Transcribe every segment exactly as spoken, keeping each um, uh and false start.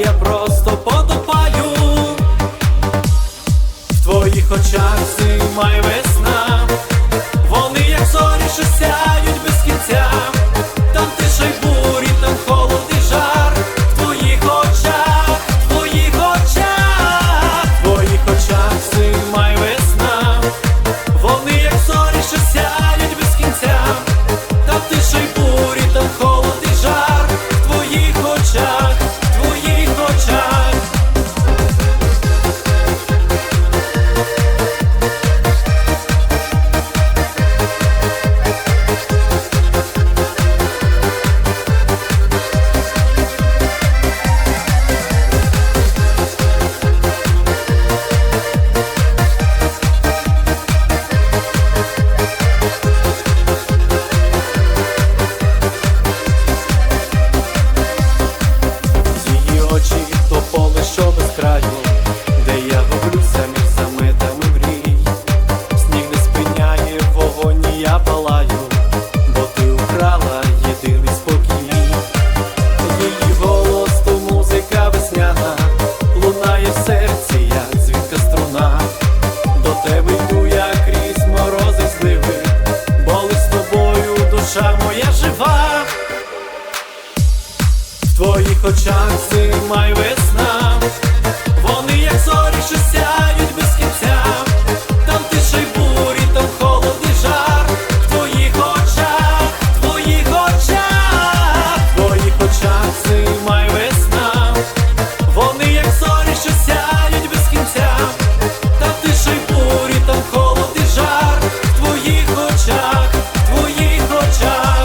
я просто потопаю. В твоїх очах зима й весна, вони як зорі, що сяють без кінця. Там тиша й бурі, там холод і жар. В твоїх очах, в твоїх очах, в твоїх очах зима й весна, вони як зорі, що сяють без кінця. Там тиша й бурі, там холод і жар. В твоїх очах, в твоїх очах. То поле, що без краю, де я гублюся між заметами мрій. Сніг не спиняє, вогонь і я палаю, бо ти украла єдиний спокій. Її голос, то музика весняна, лунає в серці, як дзвінка струна. До тебе йду я крізь морози зливи, бо лиш з тобою душа моя жива. В твоїх очах зима й весна, вони як зорі, що сяють без кінця. Там тиша й бурі, там холод і жар. В твоїх очах, в твоїх очах, в твоїх очах зима й весна, вони як зорі, що сяють без кінця. Там тиша й бурі, там холод і жар. В твоїх очах, в твоїх очах.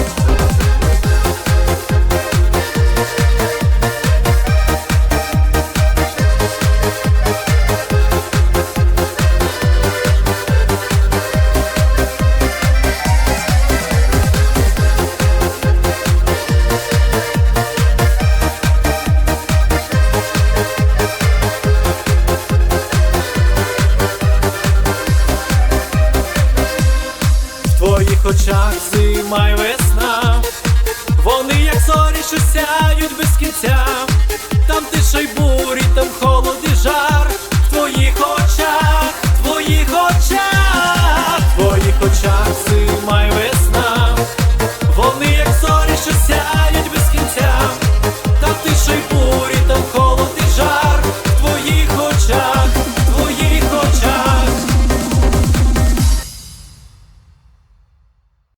В твоїх очах зима й весна, вони як зорі, що сяють без кінця. Там тиша й бурі,